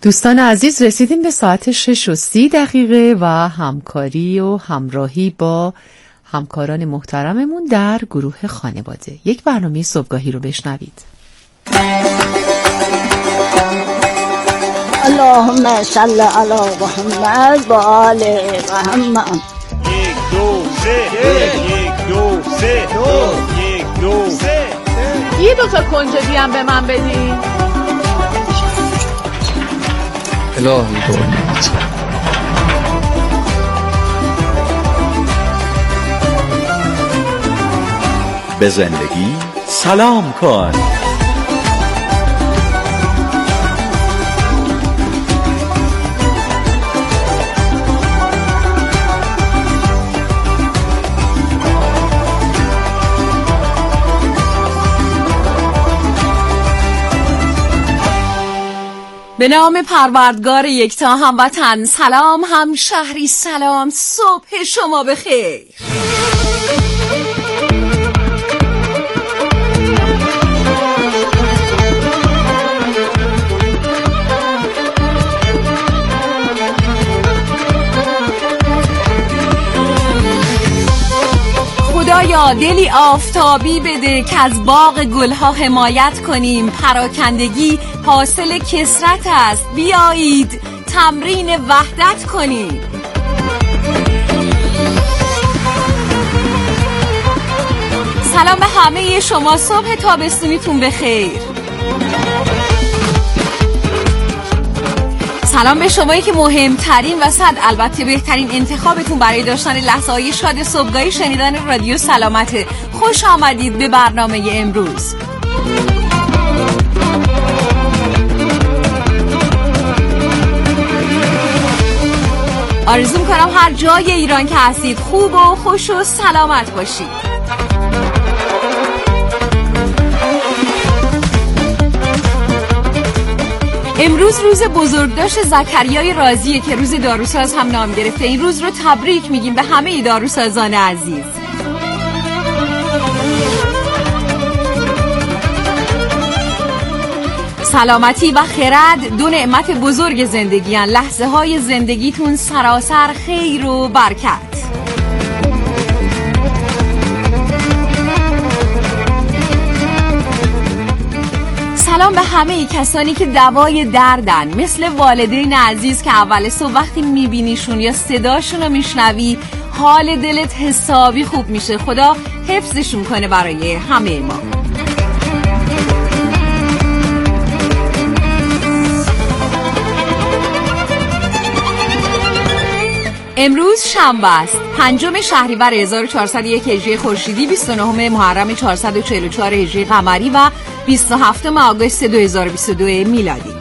دوستان عزیز، رسیدیم به ساعت 6:30 و همکاری و همراهی با همکاران محترممون در گروه خانواده. یک برنامه صبحگاهی رو بشنوید. اللهم صل علی محمد و آل محمد. 1 2 3 1 2 3 یه دوتا کنجدی هم به من بدین. الهی دعایت به زندگی سلام کن. به نام پروردگار یکتا، هموطن سلام، هم شهری سلام، صبح شما بخیر. خدایا دلی آفتابی بده که از باغ گلها حمایت کنیم. پراکندگی حاصل کثرت است، بیایید تمرین وحدت کنیم. سلام به همه شما، صبح تابستونیتون بخیر. سلام به شمایی که مهمترین و البته بهترین انتخابتون برای داشتن لحظه‌های شاد صبحگاهی شنیدن رادیو سلامته. خوش آمدید به برنامه امروز. آرزو می‌کنم هر جای ایران که هستید خوب و خوش و سلامت باشید. امروز روز بزرگداشت زکریای رازیه که روز داروساز هم نام گرفته. این روز رو تبریک میگیم به همه داروسازان عزیز. سلامتی و خرد دو نعمت بزرگ زندگی هن. لحظه های زندگیتون سراسر خیر و برکت. سلام به همه کسانی که دوای دردن، مثل والدین عزیز که اول صبح وقتی میبینیشون یا صداشون رو میشنوی حال دلت حسابی خوب میشه. خدا حفظشون کنه برای همه ما. امروز شنبه است، 5 شهریور 1401 هجری خورشیدی، 29 محرم 444 هجری قمری و 27 آگوست 2022 میلادی.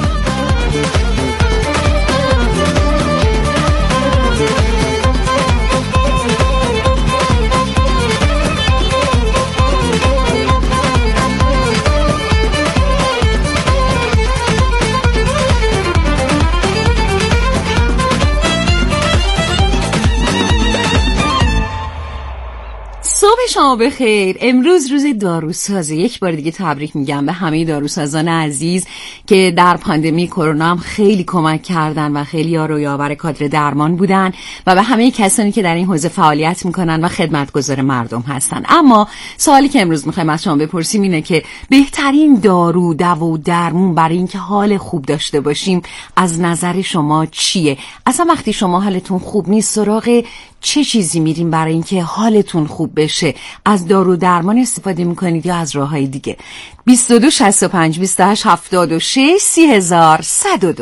صبح شما بخیر. امروز روز داروسازه. یک بار دیگه تبریک میگم به همه داروسازان عزیز که در پاندمی کرونا هم خیلی کمک کردن و خیلی یار کادر درمان بودن و به همه کسانی که در این حوزه فعالیت میکنن و خدمتگزار مردم هستن. اما سوالی که امروز میخوایم از شما بپرسیم اینه که بهترین دارو، دوا و درمون برای اینکه حال خوب داشته باشیم از نظر شما چیه؟ اصلا وقتی شما حالتون خوب نیست سراغ چه چیزی میریم برای اینکه حالتون خوب بشه؟ از دارو درمان استفاده میکنید یا از راههای دیگه؟ 22 65 28 76 3102.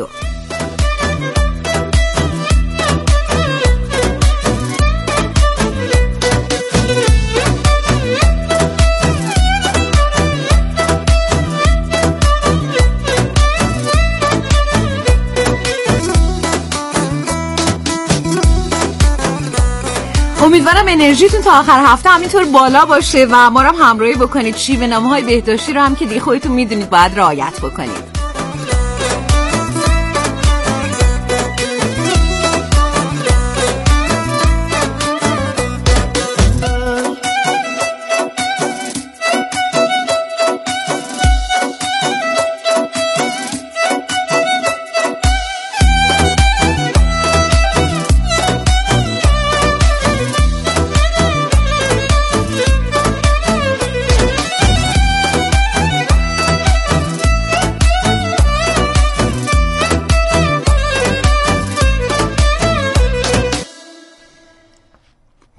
امیدوارم انرژیتون تا آخر هفته همینطور بالا باشه و ما رو هم همراهی بکنید. شیوه‌نامه‌های بهداشتی رو هم که دیگه خودتون میدونید باید رعایت بکنید.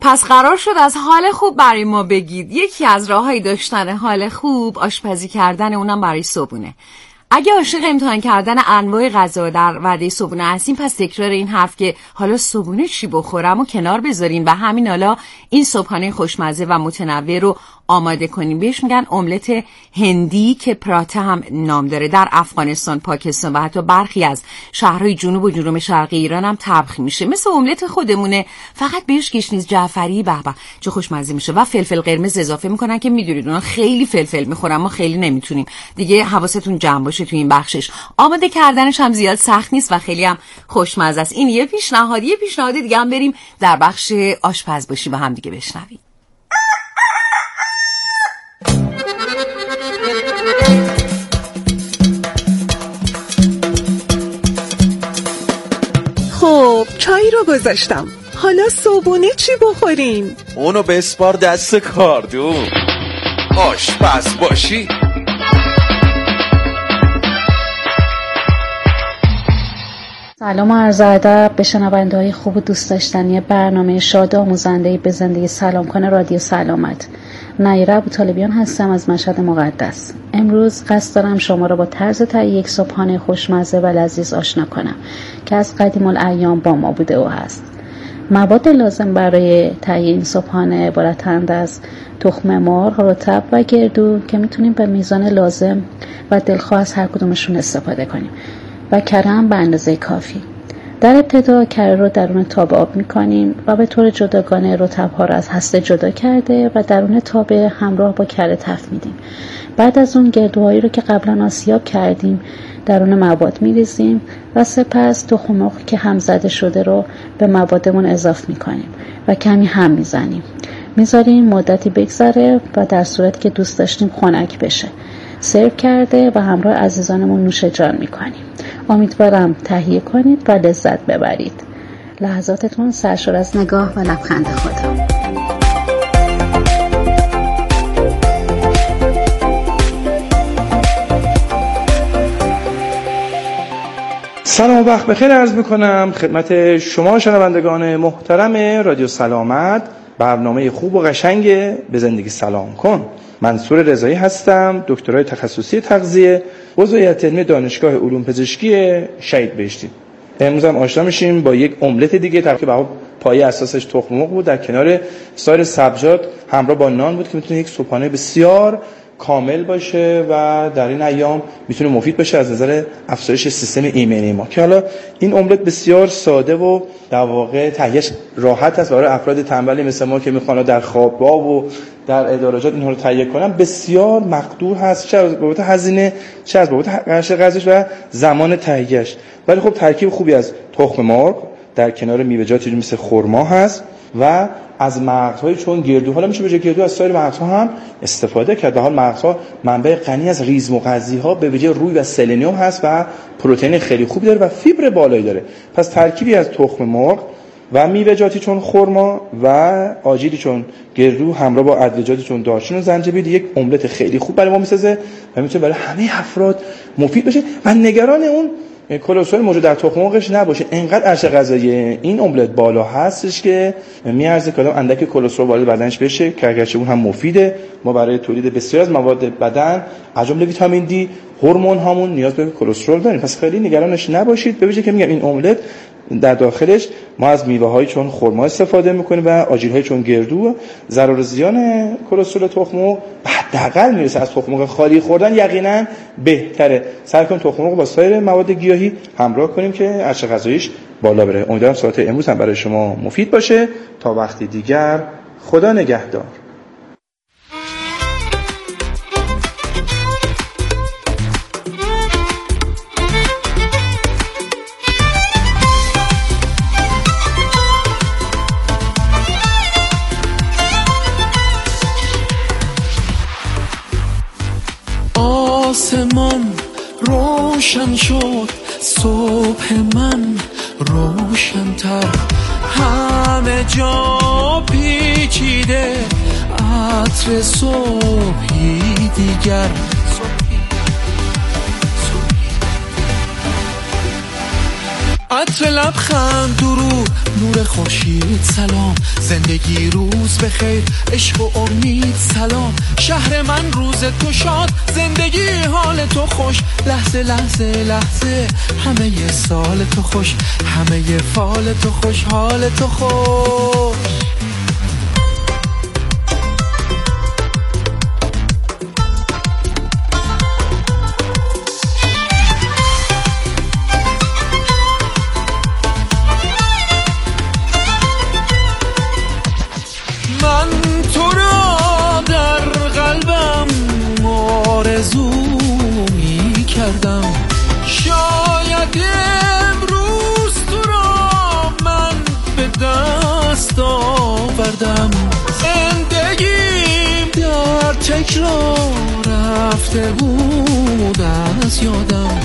پس قرار شد از حال خوب برای ما بگید. یکی از راههای داشتن حال خوب آشپزی کردن، اونم برای صبحونه. اگه عاشق امتحان کردن انواع غذا در وعده صبحونه هستین، پس تکرار این حرف که حالا صبحونه چی بخورم و کنار بذارین و همین حالا این صبحانه خوشمزه و متنوع رو آماده کنیم. بهش میگن املت هندی که پراته هم نام داره. در افغانستان، پاکستان و حتی برخی از شهرهای جنوب و جنوب شرقی ایران هم طبخ میشه. مثل املت خودمونه، فقط بهش گشنیز جعفری به به چه خوشمزه میشه و فلفل قرمز اضافه میکنن که میدونید اونا خیلی فلفل میخورن، ما خیلی نمیتونیم. دیگه حواستون جمع باشه تو این بخشش. آماده کردنش هم زیاد سخت نیست و خیلی هم خوشمزه است. این یه پیشنهاد دیگه هم بریم در بخش آشپز باشی و هم دیگه بشنویم. خب چای رو گذاشتم، حالا صبحونه چی بخوریم؟ اونو بسپار دست کاردون. آشپز باشی. سلام و عرض ادب به شنونده‌های خوب و دوست داشتنی برنامه شاد آموزنده به زندگی سلام کنه رادیو سلامت. نایره ابوطالبیان هستم از مشهد مقدس. امروز قصد دارم شما را با طرز تهیه یک صبحانه خوشمزه و لذیذ آشنا کنم که از قدیم الایام با ما بوده و هست. مواد لازم برای تهیه این صبحانه عبارتند از تخم مرغ، رطب و گردو که میتونیم به میزان لازم و دلخواه از هر کدومشون استفاده کنیم و کره هم به اندازه کافی. در ابتدا کره رو درون تاب آب میکنیم و به طور جداگانه رطب‌ها رو از هسته جدا کرده و درون تاب همراه با کره تفت میدیم. بعد از اون گردوهایی رو که قبلا آسیاب کردیم درون مواد میریزیم و سپس تخم مرغ که هم زده شده رو به موادمون اضافه میکنیم و کمی هم میذاریم مدتی بگذره و در صورتی که دوست داشتیم خنک بشه سرو کرده و همراه عزیزانمون نوش جان میکنیم. امیدوارم تهیه کنید و لذت ببرید. لحظاتتون سرشار از نگاه و لبخند خدا. سلام و وقت بخیر عرض میکنم خدمت شما شنوندگان محترم رادیو سلامت. برنامه خوب و قشنگ به زندگی سلام کن. منصور رضایی هستم، دکترای تخصصی تغذیه، عضو هیئت علمی دانشگاه علوم پزشکی شهید بهشتی. امروز هم آشنا میشیم با یک املت دیگه که پایه اساسش تخم مرغ بود، در کنار سایر سبزیجات همراه با نان بود که میتونه یک صبحانه بسیار کامل باشه و در این ایام میتونه مفید باشه از نظر افزایش سیستم ایمنی ما. که حالا این املت بسیار ساده و در واقع تهیهش راحت است برای افراد تنبلی مثل ما که میخوان در خوابگاه و در ادارجات اینها رو تهیه کنن. بسیار مقدور هست، چه از بابت هزینه چه از بابت قرش غذاش و زمان تهیهش. ولی خب ترکیب خوبی از تخم مرغ در کنار میوه‌جاتی مثل خرما هست و از مغزهای چون گردو. حالا میشه به جای گردو از سایر مغزها هم استفاده کرد. به حال مغزها منبع غنی از ریزمغذی‌ها به ویژه روی و سلنیوم هست و پروتئین خیلی خوبی داره و فیبر بالایی داره. پس ترکیبی از تخم مرغ و میوه‌جاتی چون خرما و آجیلی چون گردو همراه با ادویه‌جاتی چون دارچین و زنجبیل یک املت خیلی خوب برای ما میسازه و میتونه برای همه افراد مفید بشه و نگران اون کلسترول موجود در تخم مرغش نباشه. انقدر ارزش غذایی این املت بالا هستش که میارزه که اندک کلسترول وارد بدنش بشه که اگرچه اون هم مفیده. ما برای تولید بسیار از مواد بدن از جمله ویتامین دی، هورمون هامون نیاز به کلسترول داریم. پس خیلی نگرانش نباشید. به ویژه که میگم این املت در داخلش ما از میوه‌های چون خرما استفاده می‌کنیم و آجیل‌های چون گردو. ضرر زیان کلسترول تخم مرغ حداقل میرسه از تخم مرغ خالی خوردن یقینا بهتره. سعی کنیم تخم مرغ با سایر مواد گیاهی همراه کنیم که ارزش غذاییش بالا بره. امیدوارم ساعت امروز هم برای شما مفید باشه. تا وقتی دیگر، خدا نگهدار. آسمان روشن شد، صبح من روشن‌تر، همه جا پیچیده عطر صبحی دیگر. عطر لبخند درو نور خورشید سلام، زندگی روز بخیر، عشق و امید سلام، شهر من روز تو شاد، زندگی حال تو خوش، لحظه لحظه لحظه همه ی سال تو خوش، همه ی فال تو خوش، حال تو خوش. شاید امروز تو را من به دست آوردم، زندگیم در تکرار رفته بود از یادم،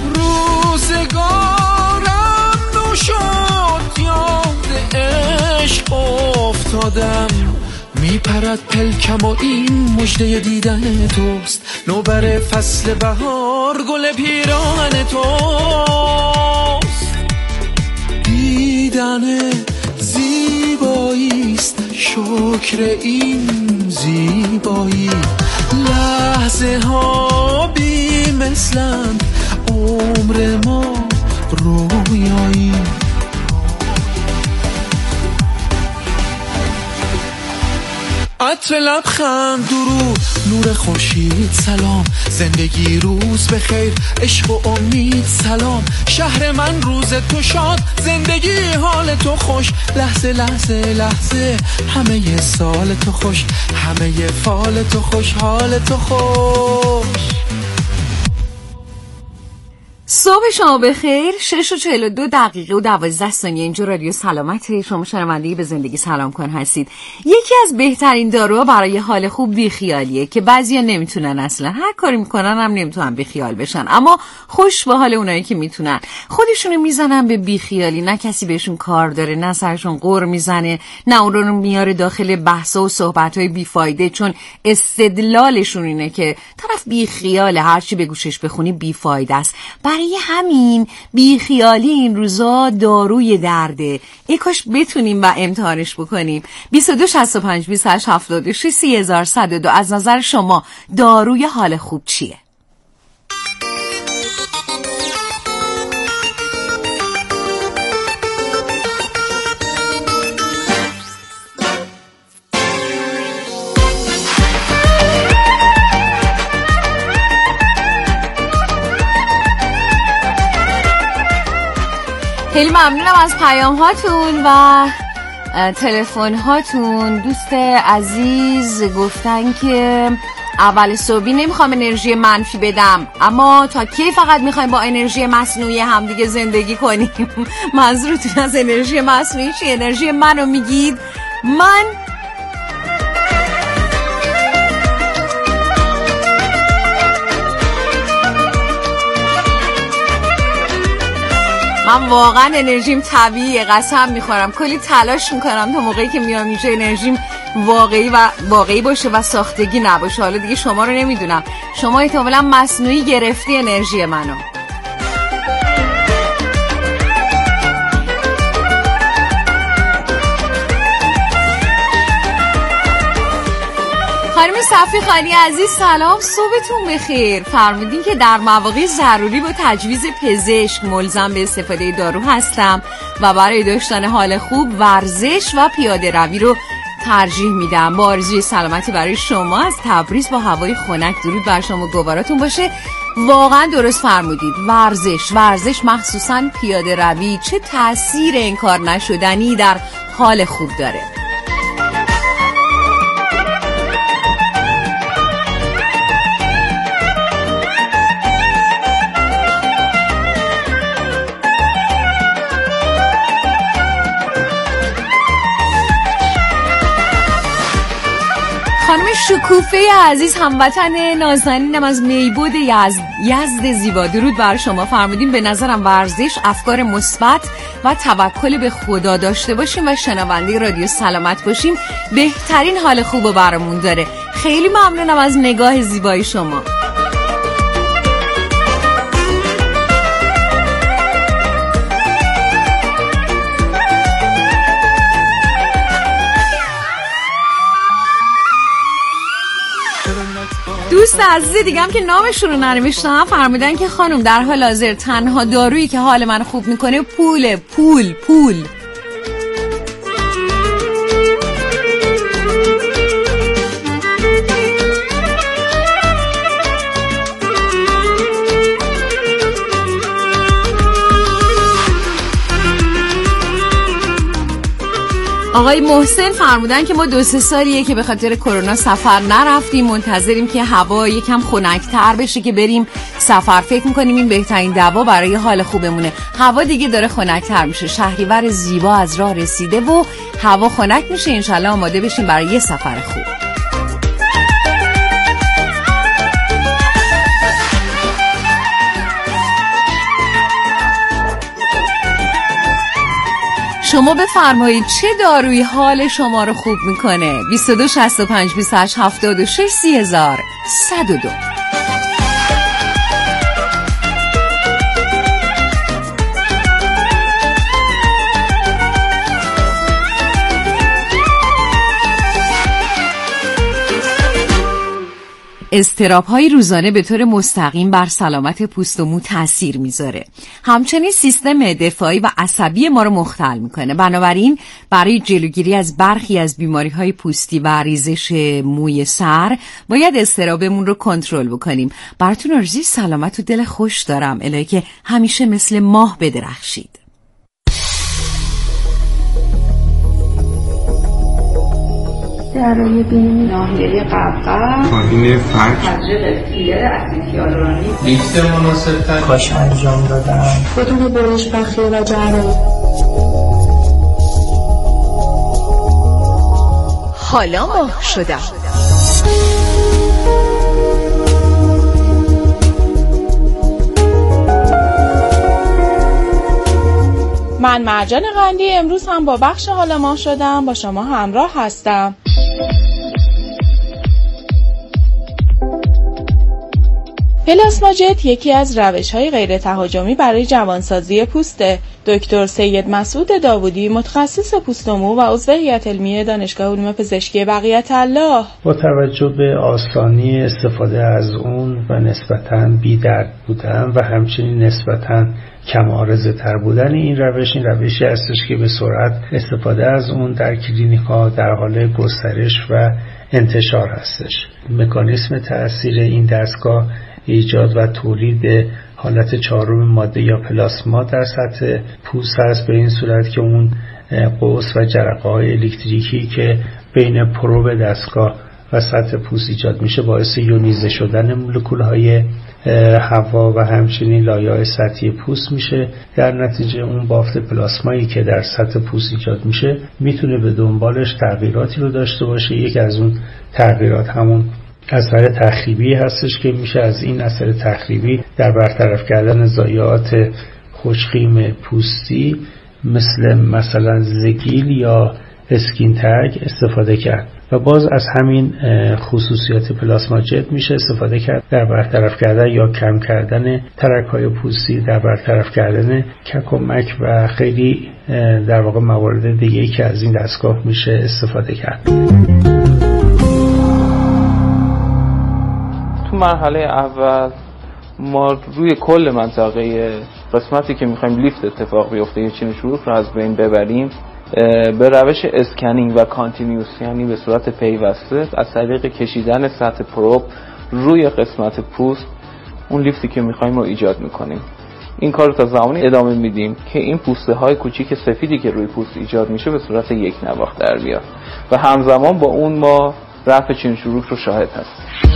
روزگارم نو شد یاد عشق افتادم، میپرد پلکم و این مژده دیدن توست، نوبر فصل بهار گل پیراهن توست، دیدن زیباییست شکر این زیبایی، لحظه ها بی مثلند عمر ما رویایی، عطر لبخند درود، نور خورشید سلام، زندگی روز بخیر، عشق و امید سلام، شهر من روز تو شاد، زندگی حال تو خوش، لحظه لحظه لحظه همه ی سال تو خوش، همه ی فال تو خوش، حال تو خوش. صبح شما بخیر. 6:42 و 12 ثانیه اینجا رادیو سلامت. شما شنونده به زندگی سلام کن هستید. یکی از بهترین داروها برای حال خوب بیخیالیه که بعضیا نمیتونن، اصلا هر کاری میکنن هم نمیتونن بیخیال بشن، اما خوش به حال اونایی که میتونن. خودشونو میزنن به بیخیالی، نه کسی بهشون کار داره، نه سرشون قر میزنه، نه اون رو میاره داخل بحثا و صحبت‌های بیفایده، چون استدلالشون اینه که طرف بیخیاله، هر چی به گوشش بخونی بیفایده است. برای همین بیخیالی این روزا داروی درده. ای کاش بتونیم و امتحانش بکنیم. 22 65 28 76 3102. از نظر شما داروی حال خوب چیه؟ خیلی ممنونم از پیام هاتون و تلفن هاتون. دوست عزیز گفتن که اول صبحی نمیخوام انرژی منفی بدم، اما تا کی فقط میخوایم با انرژی مصنوعی همدیگه زندگی کنیم؟ منظورتون از انرژی مصنوعی چی؟ انرژی منو میگید؟ من واقعا انرژیم طبیعیه، قسم میخورم کلی تلاش میکنم تا موقعی که میام اینجا انرژیم واقعی باشه و ساختگی نباشه. حالا دیگه شما رو نمیدونم، شما احتمالاً مصنوعی گرفتی انرژی منو. خانم صفی خانی عزیز سلام، صبحتون بخیر. فرمودین که در مواقع ضروری با تجویز پزشک ملزم به استفاده دارو هستم و برای داشتن حال خوب ورزش و پیاده روی رو ترجیح میدم. با آرزوی سلامتی برای شما از تبریز با هوای خنک. درود بر شما و گواراتون باشه. واقعا درست فرمودید. ورزش مخصوصا پیاده روی چه تأثیر انکار نشدنی در حال خوب داره. خانم شکوفه عزیز هموطن نازنینم از میبود یزد زیبا، درود بر شما. فرمودین به نظرم ورزش، افکار مثبت و توکل به خدا داشته باشیم و شنونده رادیو سلامت باشیم بهترین حال خوب برامون داره. خیلی ممنونم از نگاه زیبای شما. دوست عزیز دیگه هم که نامشون رو ننوشتم فرمودن که خانم در حال حاضر تنها دارویی که حال من خوب میکنه پول. آقای محسن فرمودن که ما 2-3 سالیه که به خاطر کرونا سفر نرفتیم، منتظریم که هوا یکم خنک‌تر بشه که بریم سفر. فکر می‌کنیم این بهترین دوا برای حال خوبمونه. هوا دیگه داره خنک‌تر میشه، شهریور زیبا از راه رسیده و هوا خنک میشه، انشالله آماده بشیم برای یه سفر خوب. شما بفرمایید چه دارویی حال شما رو خوب میکنه؟ 22 65 28 76 30102. اضطراب‌های روزانه به طور مستقیم بر سلامت پوست و مو تأثیر میذاره. همچنین سیستم دفاعی و عصبی ما رو مختل میکنه. بنابراین برای جلوگیری از برخی از بیماری‌های پوستی و ریزش موی سر باید اضطرابمون رو کنترل بکنیم. براتون آرزوی سلامت و دل خوش دارم، الهی که همیشه مثل ماه بدرخشید. درای بین ناحیه قبقب، کابین فرک، تزریق فیلر اسید هیالورونیک، لیفت مناسب‌تر، کاش انجام دادم، بدون برش بخیه و جراحی. حالا ماه شدم. من مرجان قندی امروز هم با بخش حالا ماه شدم با شما همراه هستم. پلاسما جت یکی از روش‌های غیر تهاجمی برای جوانسازی پوسته. دکتر سید مسعود داوودی متخصص پوست و مو و عضو هیئت علمی دانشگاه علوم پزشکی بقیت الله با توجه به آسانی استفاده از اون و نسبتاً بی‌درد بودن و همچنین نسبتاً کم عارضه تر بودن این روشی هستش که به سرعت استفاده از اون در کلینیک‌ها در حال گسترش و انتشار هستش. مکانیسم تأثیر این دستگاه ایجاد و تولید حالت چهارم ماده یا پلاسما در سطح پوست هست، به این صورت که اون قوس و جرقه‌های الکتریکی که بین پروب دستگاه و سطح پوست ایجاد میشه باعث یونیزه شدن مولکول‌های هوا و همچنین لایه‌های سطحی پوست میشه. در نتیجه اون بافت پلاسمایی که در سطح پوست ایجاد میشه میتونه به دنبالش تغییراتی رو داشته باشه. یکی از اون تغییرات همون اثر تخریبی هستش که میشه از این اثر تخریبی در برطرف کردن ضایعات خوشخیم پوستی مثلا زگیل یا اسکین تگ استفاده کرد و باز از همین خصوصیات پلاسما جت میشه استفاده کرد در برطرف کردن یا کم کردن ترک‌های پوستی، در برطرف کردن کک و مک و خیلی در واقع موارد دیگه‌ای که از این دستگاه میشه استفاده کرد. تو مرحله اول ما روی کل منطقه قسمتی که میخوایم لیفت اتفاق بیفته یه چین شروع رو از بین ببریم به روش اسکنینگ و کانتینیوس، یعنی به صورت پیوسته از طریق کشیدن سطح پروب روی قسمت پوست اون لیفتی که میخوایم رو ایجاد میکنیم. این کار رو تا زمانی ادامه میدیم که این پوسته های کوچیک سفیدی که روی پوست ایجاد میشه به صورت یک نواخت در بیاد و همزمان با اون ما رفع چین شروع رو شاهد هستیم.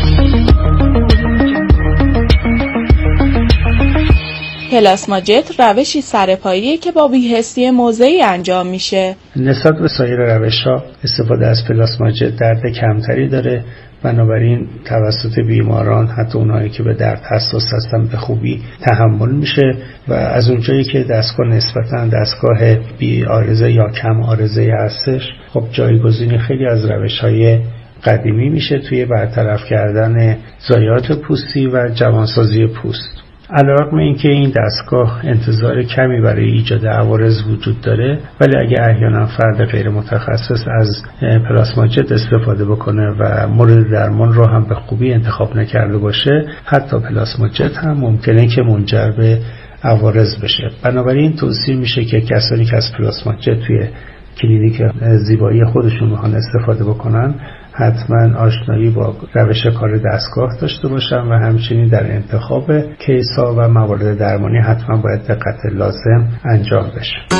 پلاسما جت روشی سرپاییه که با بی‌حسی موضعی انجام میشه. نسبت به سایر روش‌ها استفاده از پلاسما جت درد کمتری داره، بنابراین توسط بیماران حتی اونایی که به درد حساس هستن به خوبی تحمل میشه و از اونجایی که دستگاه نسبتاً دستگاه بی عارضه یا کم عارضه هستش، خب جایگزین خیلی از روش‌های قدیمی میشه توی برطرف کردن ضایعات پوستی و جوانسازی پوست. علیرغم اینکه این دستگاه انتظار کمی برای ایجاد عوارض وجود داره، ولی اگه احیانا فرد غیر متخصص از پلاسما جت استفاده بکنه و مورد درمان رو هم به خوبی انتخاب نکرده باشه، حتی پلاسما جت هم ممکنه که منجر به عوارض بشه. بنابراین توصیه میشه که کسانی که از پلاسما جت توی کلینیک زیبایی خودشون میخوان استفاده بکنن، حتما آشنایی با روش کار دستگاه داشته باشن و همچنین در انتخاب کیس‌ها و موارد درمانی حتما باید دقت لازم انجام بشه.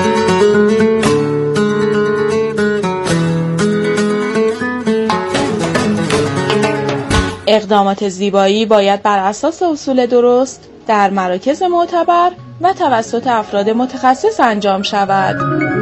اقدامات زیبایی باید بر اساس اصول درست در مراکز معتبر و توسط افراد متخصص انجام شود.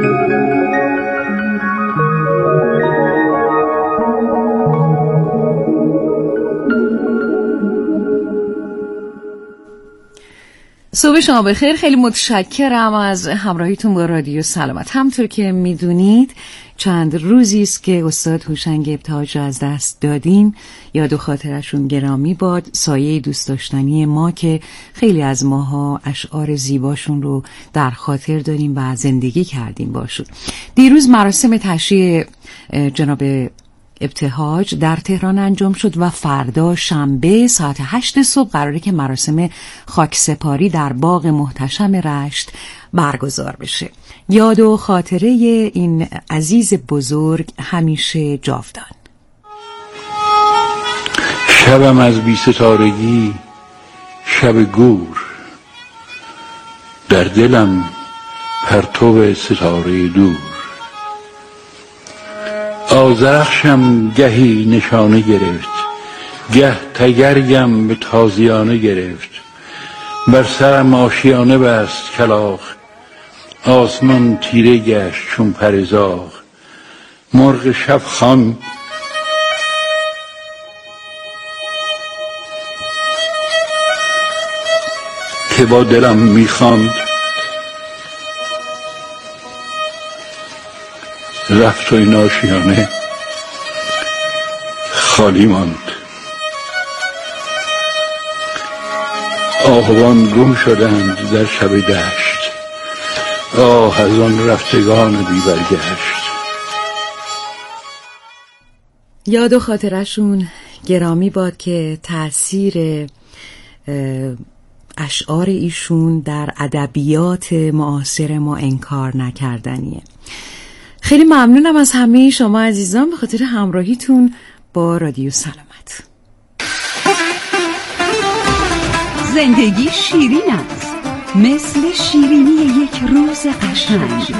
صبح شما بخیر. خیلی متشکرم از همراهیتون با رادیو سلامت. همطور که میدونید چند روزی است که استاد هوشنگ ابتهاج از دست دادیم. یاد و خاطرشون گرامی باد. سایه دوست داشتنی ما که خیلی از ماها اشعار زیباشون رو در خاطر داریم و زندگی کردیم باشون. دیروز مراسم تشییع جناب ابتهاج در تهران انجام شد و فردا شنبه ساعت 8 صبح قراره که مراسم خاکسپاری در باغ محتشم رشت برگزار بشه. یاد و خاطره این عزیز بزرگ همیشه جاودان. شبم از بی ستارگی شب گور، در دلم پرتو ستاره دور. آذرخشم گهی نشانه گرفت، گه تگرگم به تازیانه گرفت. بر سرم آشیانه بست کلاغ، آسمان تیره گشت چون پرزاغ. مرغ شب خان که با دلم میخواند، رفت و این آشیانه خالی ماند. آهوان گم شدند در شب دشت، آه از آن رفتگان بی برگشت. یاد و خاطرشون گرامی باد که تأثیر اشعار ایشون در ادبیات معاصر ما انکار نکردنیه. خیلی ممنونم از همه شما عزیزان به خاطر همراهیتون با رادیو سلامت. زندگی شیرین است، مثل شیرینی یک روز قشنگ.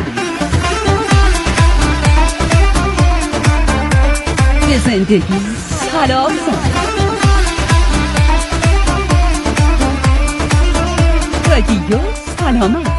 به زندگی سلام زن. رادیو سلامت.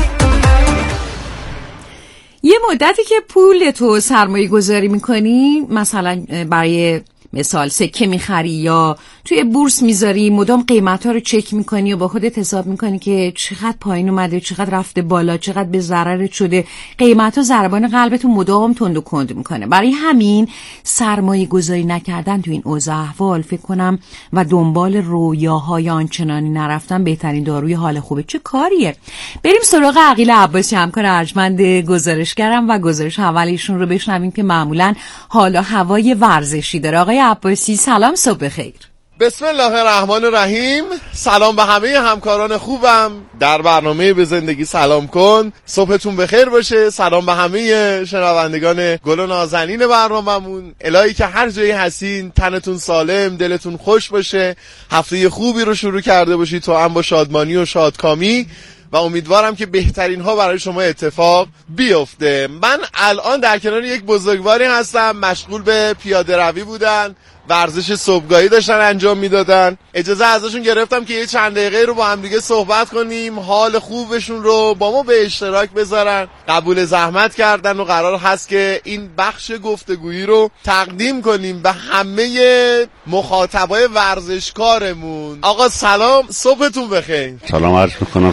یه مدتی که پول تو سرمایه گذاری میکنی، مثلا برای مثال سکه میخری یا توی بورس میذاری، مدام قیمت ها رو چک میکنی و با خودت حساب میکنی که چقدر پایین اومده، چقدر رفته بالا، چقدر به ضررت شده. قیمت ها ضربان قلبتو مدام تند و کند میکنه. برای همین سرمایه گذاری نکردن تو این اوضاع احوال فکر کنم و دنبال رویاهای آنچنانی نرفتن بهترین داروی حال خوبه. چه کاریه؟ بریم سراغ عقیل عباسی، همکار ارجمند گزارشگرم و گزارش اولیشون رو بشنویم که معمولا حال و هوای ورزشی داره. آقای عباسی سلام، صبح بخیر. بسم الله الرحمن الرحیم. سلام به همه همکاران خوبم در برنامه به زندگی سلام کن. صبحتون بخیر باشه. سلام به همه شنوندگان گل و نازنین برنامه‌مون. الهی که هر جایی هستین تنتون سالم، دلتون خوش باشه، هفته خوبی رو شروع کرده باشید تو هم با شادمانی و شادکامی و امیدوارم که بهترین ها برای شما اتفاق بیفته. من الان در کنار یک بزرگواری هستم، مشغول به پیاده روی بودن، ورزش صبحگاهی داشتن انجام میدادن. اجازه ازشون گرفتم که یه چند دقیقه رو با هم دیگه صحبت کنیم، حال خوبشون رو با ما به اشتراک بذارن. قبول زحمت کردن و قرار هست که این بخش گفتگویی رو تقدیم کنیم به همه مخاطبای ورزشکارمون. آقا سلام، صبحتون بخیر. سلام عرض میکنم، صبح شما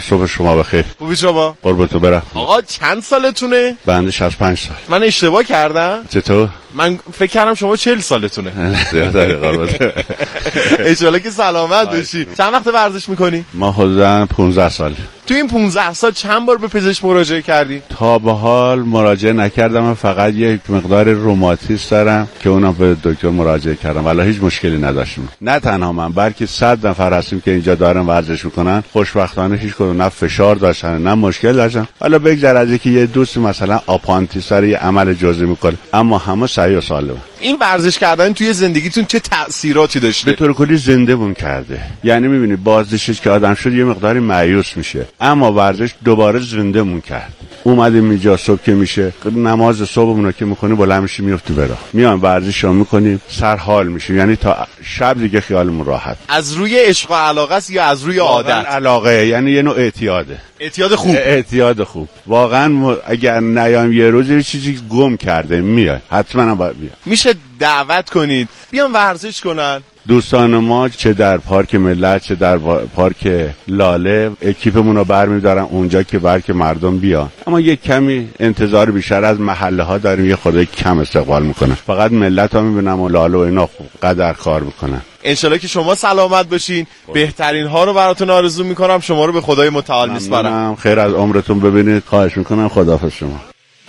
شما بخیر. خوبی شما؟ قربونتون برم. آقا چند سالتونه؟ بنده 65 سال. من اشتباه کردم؟ چطور؟ من فکر کردم شما 40 سالتونه. زیاده قربونت. ان شاءالله که سلامت باشی. چند وقت ورزش میکنی؟ ما حدوداً 15 سال. تو این 15 سال چند بار به پزشک مراجعه کردی؟ تا به حال مراجعه نکردم، من فقط یک مقدار روماتیسم دارم که اونم به دکتر مراجعه کردم ولی هیچ مشکلی نداشتم. نه تنها من بلکه 100 نفر هستیم که اینجا دارن ورزش میکنن، خوشبختانه هیچ کدوم نه فشار داشتن نه مشکل داشتن. حالا بگذر از اینکه یه دوست مثلا آپانتیس داره یه عمل جزئی میکنه، اما همه صحیح و سالمه. این ورزش کردن توی زندگیتون چه تأثیراتی داشته؟ به طور کلی زنده مون کرده. یعنی میبینی بازداشتش که آدم شد یه مقداری مایوس میشه، اما ورزش دوباره زنده مون کرد. اومدیم اینجا صبح که میشه نماز صبحمون که میکنی بلند میشی میافتی برا میام ورزش رو میکنیم سرحال میشیم، یعنی تا شب دیگه خیالمون راحت. از روی عشق و علاقه است یا از روی عادت؟ علاقه، یعنی یه نوع اعتیاده. اعتیاد خوب. اعتیاد خوب. واقعا اگر نیام یه روز یه چیزی گم کرده میاد، حتما باید بیام. میشه دعوت کنید بیان ورزش کنن. دوستان ما چه در پارک ملت چه در پارک لاله اکیپمون رو برمی‌دارن اونجا که برک مردم بیان، اما یک کمی انتظار بیشتر از محله ها داریم، یه خورده کم استقبال میکنن. فقط ملت ها میبینم و لاله و اینا قدر کار میکنن. انشالله که شما سلامت باشین. بهترین ها رو براتون آرزو میکنم. شما رو به خدای متعال میسپارم. خیر از عمرتون ببینید. خواهش میکنم. خداحافظ شما.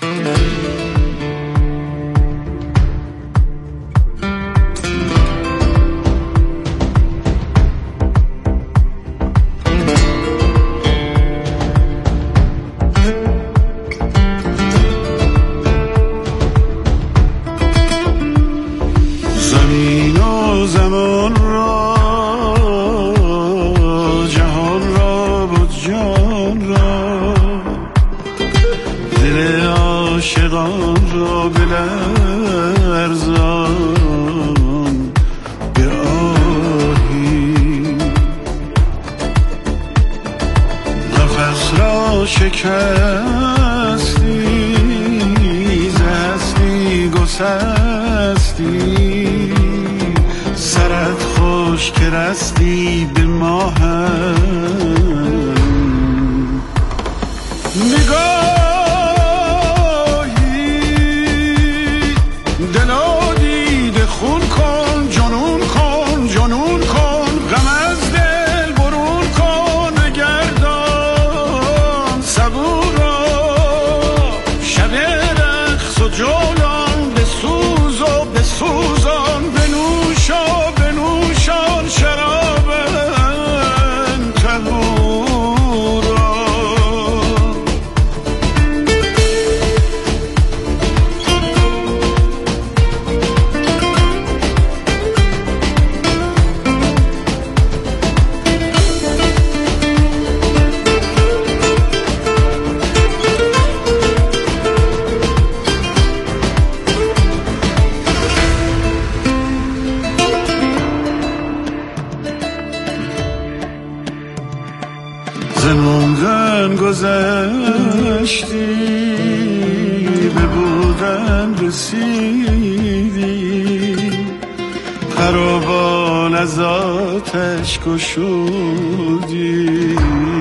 زموندن گذشتی به بودن رسیدی، خرابان از آتش گشودی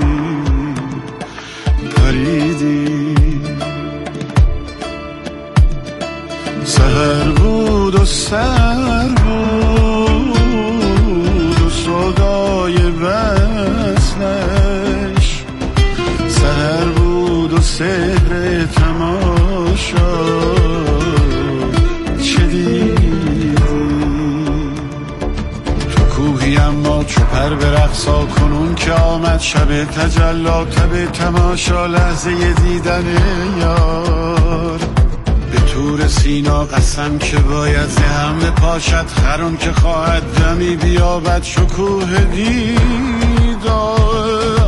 پریدی. سحر بود و سر بود و صدای وصلش، سحر بود و سحر تماشا چه دیدی. تو کوهی اما چو پر به رقصا کنون که آمد شب تجلا، تب تماشا لحظه دیدن یار. به تور سینا قسم که باید زهم بپاشد، هرون که خواهد دمی بیابد شکوه دیدار.